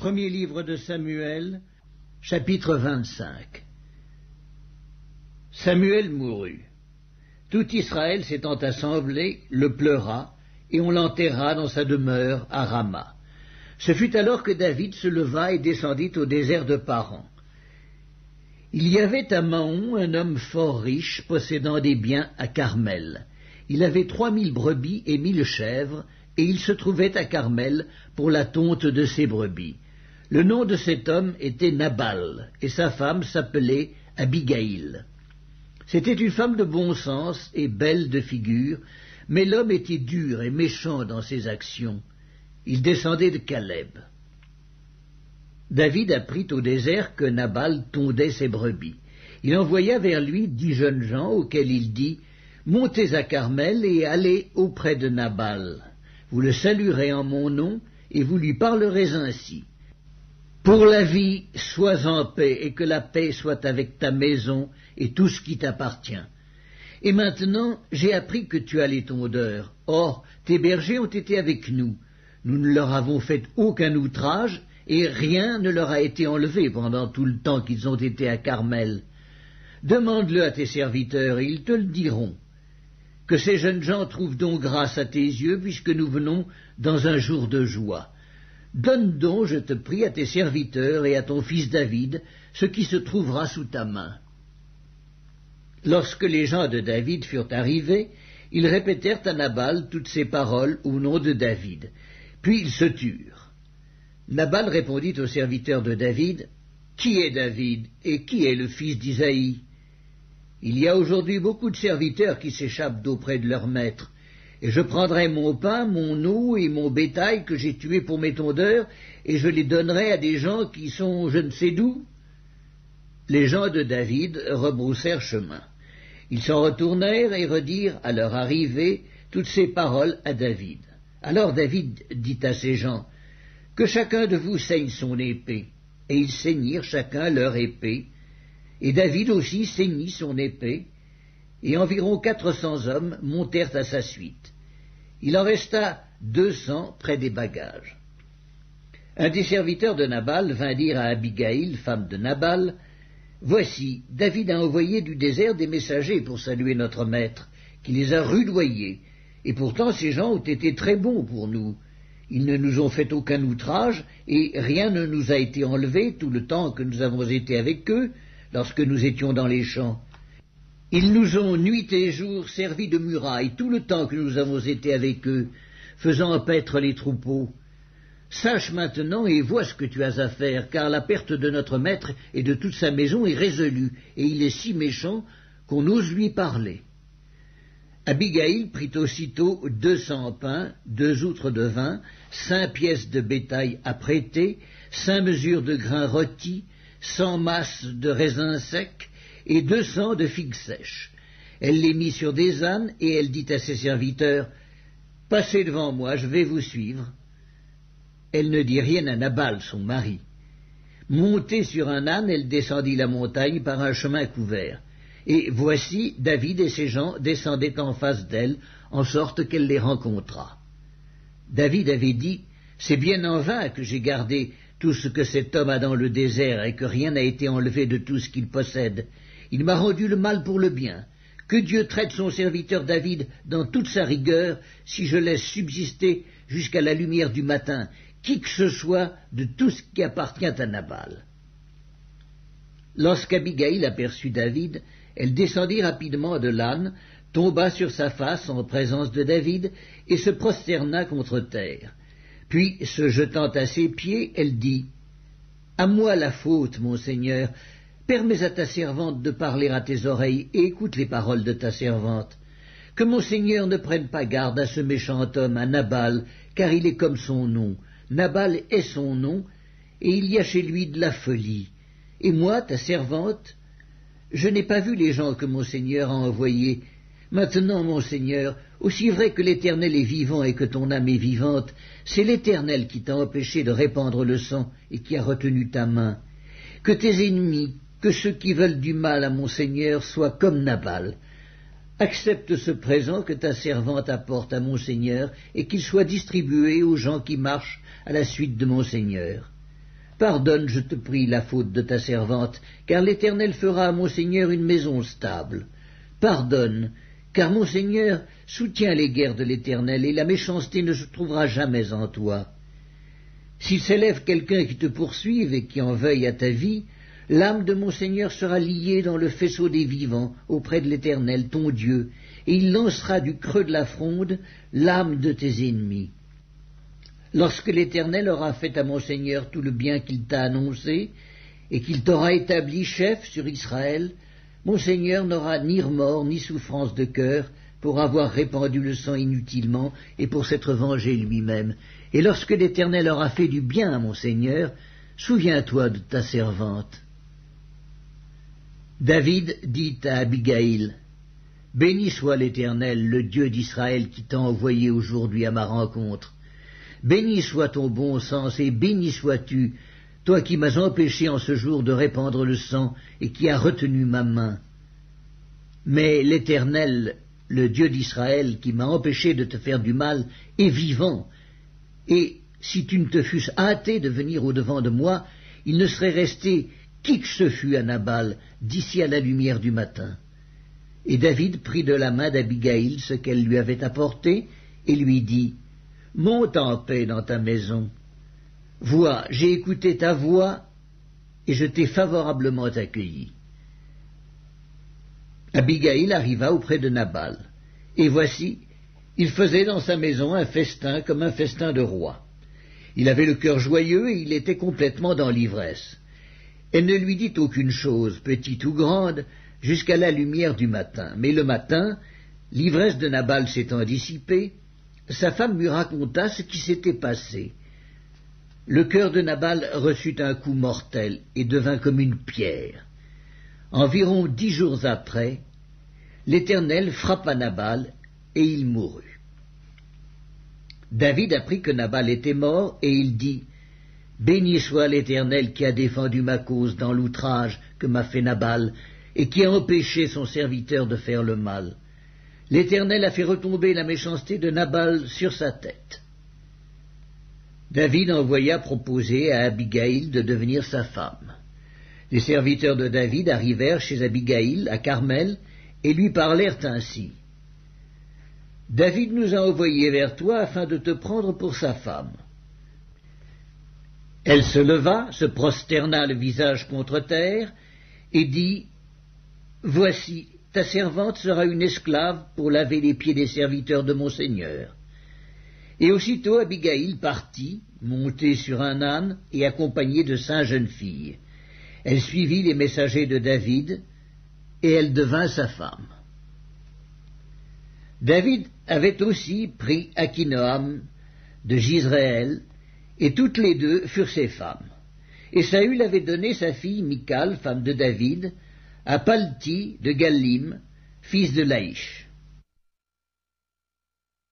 Premier livre de Samuel, chapitre 25. Samuel mourut. Tout Israël s'étant assemblé, le pleura, et on l'enterra dans sa demeure à Rama. Ce fut alors que David se leva et descendit au désert de Paran. Il y avait à Maon un homme fort riche, possédant des biens à Carmel. Il avait 3000 brebis et 1000 chèvres, et il se trouvait à Carmel pour la tonte de ses brebis. Le nom de cet homme était Nabal, et sa femme s'appelait Abigaïl. C'était une femme de bon sens et belle de figure, mais l'homme était dur et méchant dans ses actions. Il descendait de Caleb. David apprit au désert que Nabal tondait ses brebis. Il envoya vers lui 10 jeunes gens, auxquels il dit « Montez à Carmel et allez auprès de Nabal. Vous le saluerez en mon nom, et vous lui parlerez ainsi. Pour la vie, sois en paix, et que la paix soit avec ta maison et tout ce qui t'appartient. Et maintenant, j'ai appris que tu as les tondeurs. Or, tes bergers ont été avec nous. Nous ne leur avons fait aucun outrage, et rien ne leur a été enlevé pendant tout le temps qu'ils ont été à Carmel. Demande-le à tes serviteurs, et ils te le diront. Que ces jeunes gens trouvent donc grâce à tes yeux, puisque nous venons dans un jour de joie. Donne donc, je te prie, à tes serviteurs et à ton fils David ce qui se trouvera sous ta main. » Lorsque les gens de David furent arrivés, ils répétèrent à Nabal toutes ces paroles au nom de David. Puis ils se turent. Nabal répondit aux serviteurs de David, « Qui est David et qui est le fils d'Isaïe? Il y a aujourd'hui beaucoup de serviteurs qui s'échappent d'auprès de leur maître. Et je prendrai mon pain, mon eau et mon bétail que j'ai tué pour mes tondeurs, et je les donnerai à des gens qui sont je ne sais d'où. » Les gens de David rebroussèrent chemin. Ils s'en retournèrent et redirent à leur arrivée toutes ces paroles à David. Alors David dit à ses gens, « Que chacun de vous saigne son épée. » Et ils saignirent chacun leur épée. Et David aussi saignit son épée, et environ 400 hommes montèrent à sa suite. Il en resta 200 près des bagages. Un des serviteurs de Nabal vint dire à Abigaïl, femme de Nabal, « Voici, David a envoyé du désert des messagers pour saluer notre maître, qui les a rudoyés, et pourtant ces gens ont été très bons pour nous. Ils ne nous ont fait aucun outrage, et rien ne nous a été enlevé tout le temps que nous avons été avec eux, lorsque nous étions dans les champs. Ils nous ont nuit et jour servi de muraille tout le temps que nous avons été avec eux, faisant paître les troupeaux. Sache maintenant et vois ce que tu as à faire, car la perte de notre maître et de toute sa maison est résolue, et il est si méchant qu'on ose lui parler. » Abigaïl prit aussitôt 200 pains, 2 outres de vin, 5 pièces de bétail à prêter, 5 mesures de grains rôtis, 100 masses de raisins secs, et 200 de figues sèches. Elle les mit sur des ânes, et elle dit à ses serviteurs, « Passez devant moi, je vais vous suivre. » Elle ne dit rien à Nabal, son mari. Montée sur un âne, elle descendit la montagne par un chemin couvert. Et voici, David et ses gens descendaient en face d'elle, en sorte qu'elle les rencontra. David avait dit, « C'est bien en vain que j'ai gardé tout ce que cet homme a dans le désert, et que rien n'a été enlevé de tout ce qu'il possède. Il m'a rendu le mal pour le bien. Que Dieu traite son serviteur David dans toute sa rigueur, si je laisse subsister jusqu'à la lumière du matin qui que ce soit de tout ce qui appartient à Nabal. » Lorsqu'Abigaïl aperçut David, elle descendit rapidement de l'âne, tomba sur sa face en présence de David, et se prosterna contre terre. Puis, se jetant à ses pieds, elle dit, « À moi la faute, mon Seigneur, permets à ta servante de parler à tes oreilles, et écoute les paroles de ta servante. Que mon Seigneur ne prenne pas garde à ce méchant homme, à Nabal, car il est comme son nom. Nabal est son nom, et il y a chez lui de la folie. Et moi, ta servante, je n'ai pas vu les gens que mon Seigneur a envoyés. Maintenant, mon Seigneur, aussi vrai que l'Éternel est vivant et que ton âme est vivante, c'est l'Éternel qui t'a empêché de répandre le sang et qui a retenu ta main. Que tes ennemis, que ceux qui veulent du mal à mon Seigneur soient comme Nabal. Accepte ce présent que ta servante apporte à mon Seigneur et qu'il soit distribué aux gens qui marchent à la suite de mon Seigneur. Pardonne, je te prie, la faute de ta servante, car l'Éternel fera à mon Seigneur une maison stable. Pardonne, car mon Seigneur soutient les guerres de l'Éternel, et la méchanceté ne se trouvera jamais en toi. S'il s'élève quelqu'un qui te poursuive et qui en veuille à ta vie, l'âme de mon Seigneur sera liée dans le faisceau des vivants auprès de l'Éternel, ton Dieu, et il lancera du creux de la fronde l'âme de tes ennemis. Lorsque l'Éternel aura fait à mon Seigneur tout le bien qu'il t'a annoncé, et qu'il t'aura établi chef sur Israël, mon Seigneur n'aura ni remords ni souffrance de cœur pour avoir répandu le sang inutilement et pour s'être vengé lui-même. Et lorsque l'Éternel aura fait du bien à mon Seigneur, souviens-toi de ta servante. David dit à Abigaïl, « Béni soit l'Éternel, le Dieu d'Israël qui t'a envoyé aujourd'hui à ma rencontre. Béni soit ton bon sens et béni sois-tu, toi qui m'as empêché en ce jour de répandre le sang et qui as retenu ma main. Mais l'Éternel, le Dieu d'Israël, qui m'a empêché de te faire du mal, est vivant, et si tu ne te fusses hâté de venir au-devant de moi, il ne serait resté qui que ce fût à Nabal d'ici à la lumière du matin. » Et David prit de la main d'Abigaïl ce qu'elle lui avait apporté, et lui dit, « Monte en paix dans ta maison. Vois, j'ai écouté ta voix, et je t'ai favorablement accueilli. » Abigaïl arriva auprès de Nabal, et voici, il faisait dans sa maison un festin comme un festin de roi. Il avait le cœur joyeux et il était complètement dans l'ivresse. Elle ne lui dit aucune chose, petite ou grande, jusqu'à la lumière du matin. Mais le matin, l'ivresse de Nabal s'étant dissipée, sa femme lui raconta ce qui s'était passé. Le cœur de Nabal reçut un coup mortel et devint comme une pierre. Environ 10 jours après, l'Éternel frappa Nabal et il mourut. David apprit que Nabal était mort et il dit, « Béni soit l'Éternel qui a défendu ma cause dans l'outrage que m'a fait Nabal et qui a empêché son serviteur de faire le mal. L'Éternel a fait retomber la méchanceté de Nabal sur sa tête. » David envoya proposer à Abigaïl de devenir sa femme. Les serviteurs de David arrivèrent chez Abigaïl à Carmel et lui parlèrent ainsi. « David nous a envoyés vers toi afin de te prendre pour sa femme. » Elle se leva, se prosterna le visage contre terre, et dit, « Voici, ta servante sera une esclave pour laver les pieds des serviteurs de mon Seigneur. » Et aussitôt Abigaïl partit, montée sur un âne et accompagnée de 5 jeunes filles. Elle suivit les messagers de David, et elle devint sa femme. David avait aussi pris Akinoam de Jizréel, et toutes les deux furent ses femmes. Et Saül avait donné sa fille Michal, femme de David, à Palti de Gallim, fils de Laïch.